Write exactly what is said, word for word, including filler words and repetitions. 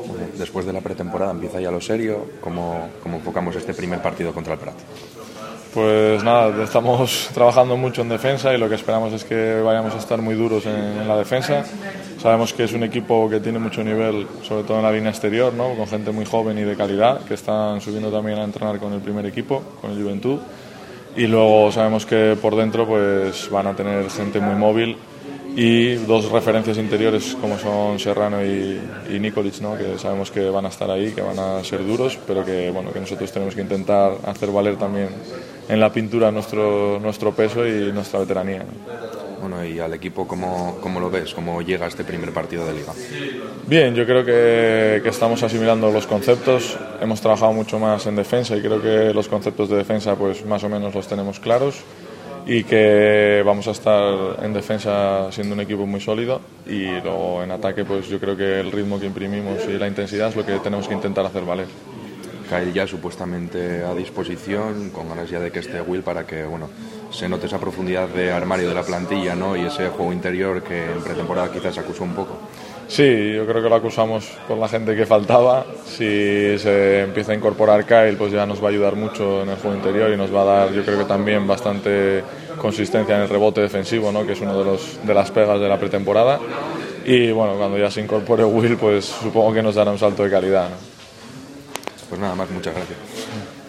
Bueno, después de la pretemporada empieza ya lo serio. ¿Cómo, cómo enfocamos este primer partido contra el Prat? Pues nada, estamos trabajando mucho en defensa y lo que esperamos es que vayamos a estar muy duros en, en la defensa. Sabemos que es un equipo que tiene mucho nivel, sobre todo en la línea exterior, ¿no? Con gente muy joven y de calidad, que están subiendo también a entrenar con el primer equipo, con el Juventud. Y luego sabemos que por dentro pues van a tener gente muy móvil y dos referencias interiores como son Serrano y, y Nikolic, ¿no? Que sabemos que van a estar ahí, que van a ser duros, pero que, bueno, que nosotros tenemos que intentar hacer valer también en la pintura nuestro, nuestro peso y nuestra veteranía, ¿no? Bueno, y al equipo, ¿cómo, cómo lo ves? ¿Cómo llega este primer partido de Liga? Bien, yo creo que, que estamos asimilando los conceptos. Hemos trabajado mucho más en defensa y creo que los conceptos de defensa pues más o menos los tenemos claros y que vamos a estar en defensa siendo un equipo muy sólido y luego en ataque pues yo creo que el ritmo que imprimimos y la intensidad es lo que tenemos que intentar hacer valer. Kyle ya supuestamente a disposición, con ganas ya de que esté Will para que, bueno, se note esa profundidad de armario de la plantilla, ¿no? Y ese juego interior que en pretemporada quizás acusó un poco. Sí, yo creo que lo acusamos con la gente que faltaba. Si se empieza a incorporar Kyle, pues ya nos va a ayudar mucho en el juego interior y nos va a dar, yo creo que también bastante consistencia en el rebote defensivo, ¿no? Que es uno de los de las pegas de la pretemporada. Y bueno, cuando ya se incorpore Will, pues supongo que nos dará un salto de calidad, ¿no? Pues nada más, muchas gracias.